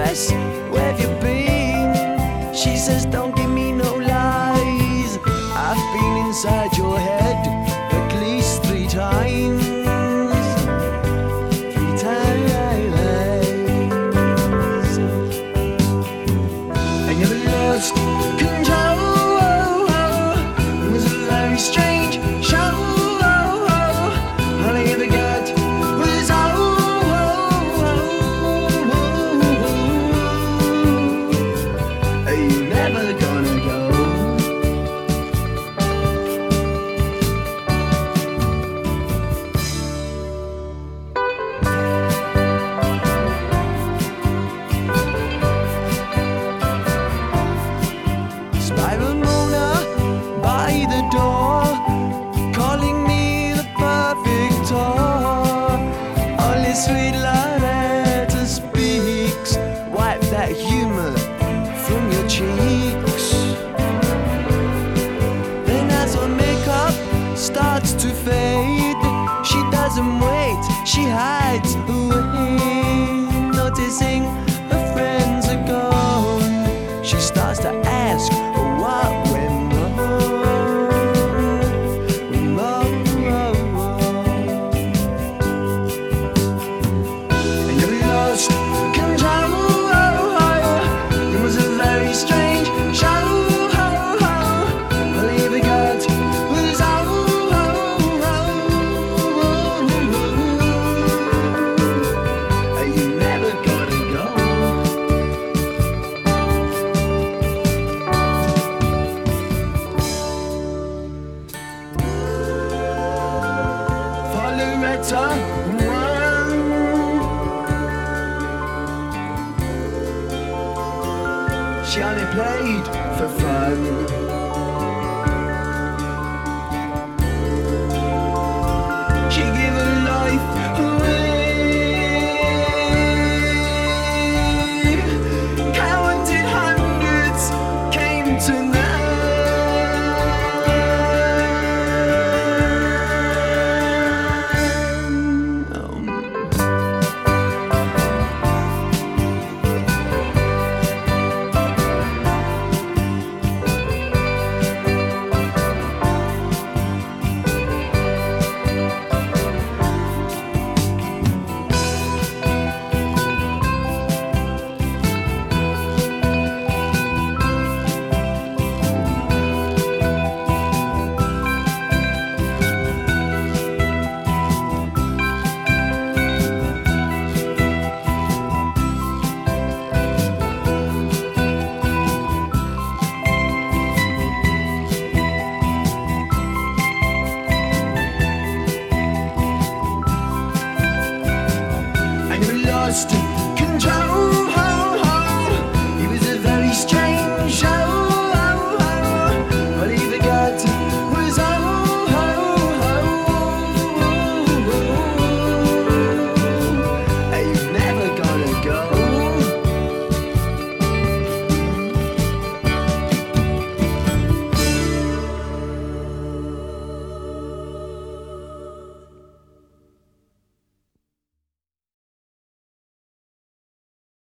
dress, where have you been? She says, don't give me no lies, I've been inside your head at least 3 times. 3 times. I never lost control. It was a very strange show. All I ever got was are you never gonna go? Spiral Mona by the door, calling me the perfect tour. Only sweet Loretta speaks, wipe that humor from your cheeks. Then as her makeup starts to fade, she doesn't wait, she hides away. Noticing her friends are gone, she starts to ask what went wrong. And you lost control. It was a very strange show. All I ever got was are you never gonna go? For Loretta one, she only played for fun.